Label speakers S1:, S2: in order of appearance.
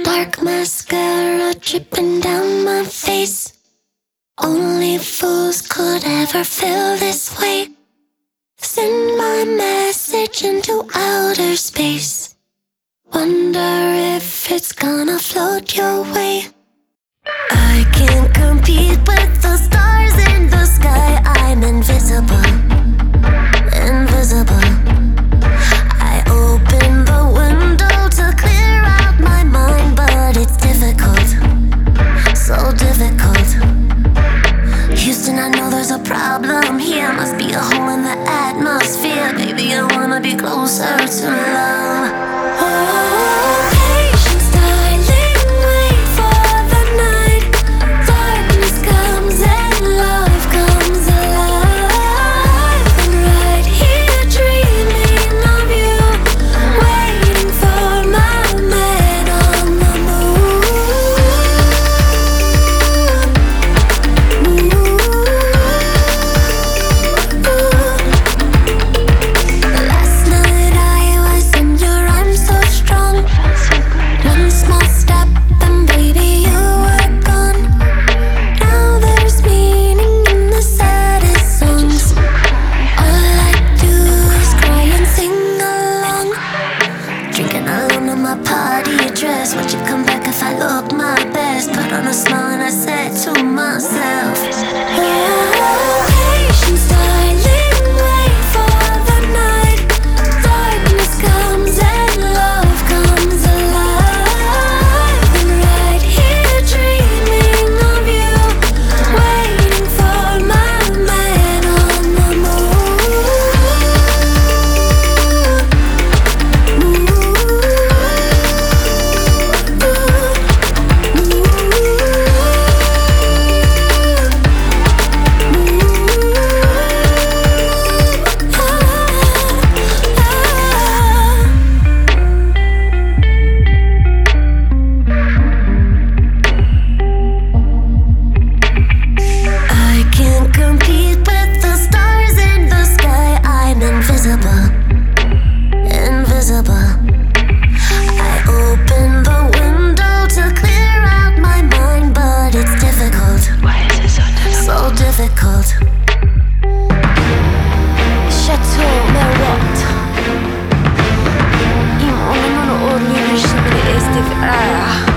S1: Dark mascara dripping down my face. Only fools could ever feel this way. Send my message into outer space. Wonder if it's gonna float your way. I can't compete with the stars in the sky. I'm invisible, invisible. I open the window to clear out my mind, but it's difficult, so difficult. Houston, I know there's a problem here. Must be a hole in the atmosphere. Baby, I wanna be closer to love. Oh, patience, darling, wait for the night. Darkness comes and love comes alive. I'm right here dreaming of you, waiting for my man on the Last night I was in your arms so strong. One small step and baby you were gone. Now there's meaning in the saddest songs. All I do is cry and sing along. Drinking alone in my party dress. Would you come back if I look my best? Put on a smile and I said to myself, oh, patience, darling, wait for the night. Darkness comes and love comes alive. I'm right here dreaming of you, waiting for my man on the I can't compete with the stars in the sky. I'm invisible, invisible. I open the window to clear out my mind, but it's difficult. Why is it so difficult? Chateau Marot. این اون رو اولویش میره استفاده.